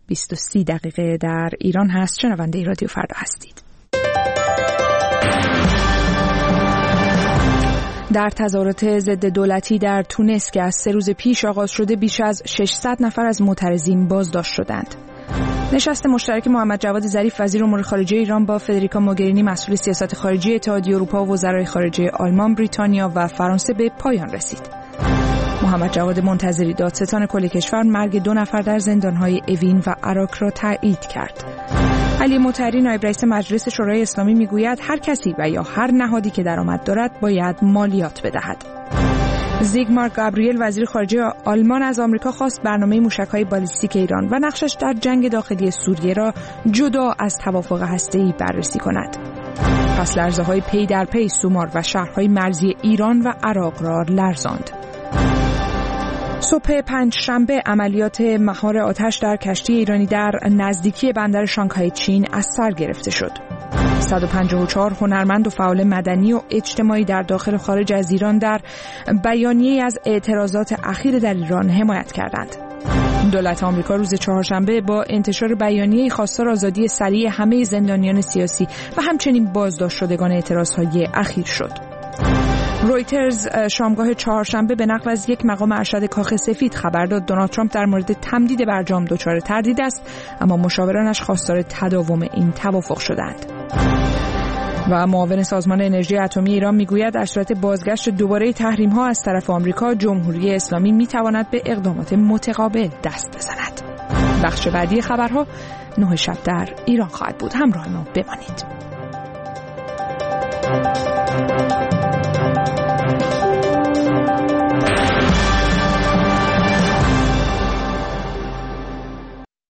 20:30 در ایران هست. شنونده رادیو فردا هستید. در تظاهرات ضد دولتی در تونس که از 3 روز پیش آغاز شده بیش از 600 نفر از معترضین بازداشت شدند. نشست مشترک محمد جواد ظریف وزیر امور خارجه ایران با فدریکا موگرینی مسئول سیاست خارجی اتحادیه اروپا و وزرای خارجه آلمان، بریتانیا و فرانسه به پایان رسید. محمد جواد منتظری دادستان کل کشور مرگ 2 نفر در زندان‌های اوین و عراق را تایید کرد. علی مطهری نایب رئیس مجلس شورای اسلامی میگوید هر کسی و یا هر نهادی که درآمد دارد باید مالیات بدهد. زیگمار گابریل وزیر خارجه آلمان از آمریکا خواست برنامه موشک‌های بالیستیک ایران و نقشش در جنگ داخلی سوریه را جدا از توافق هسته‌ای بررسی کند. پس لرزه‌های پی در پی سومار و شهرهای مرزی ایران و عراق را لرزاند. صبح پنجشنبه عملیات مهار آتش در کشتی ایرانی در نزدیکی بندر شانگهای چین از سر گرفته شد. 154 هنرمند و فعال مدنی و اجتماعی در داخل و خارج از ایران در بیانیه‌ای از اعتراضات اخیر در ایران حمایت کردند. دولت آمریکا روز چهارشنبه با انتشار بیانیه‌ای خواستار آزادی سریع همه زندانیان سیاسی و همچنین بازداشت شدگان اعتراضهای اخیر شد. رویترز شامگاه چهارشنبه به نقل از یک مقام ارشد کاخ سفید خبر داد دونالد ترامپ در مورد تمدید برجام دچار تردید است، اما مشاورانش خواستار تداوم این توافق شدند. و معاون سازمان انرژی اتمی ایران میگوید در صورت بازگشت دوباره تحریم‌ها از طرف آمریکا، جمهوری اسلامی میتواند به اقدامات متقابل دست بزند. بخش بعدی خبرها 9 شب در ایران خواهد بود. همراه ما بمانید.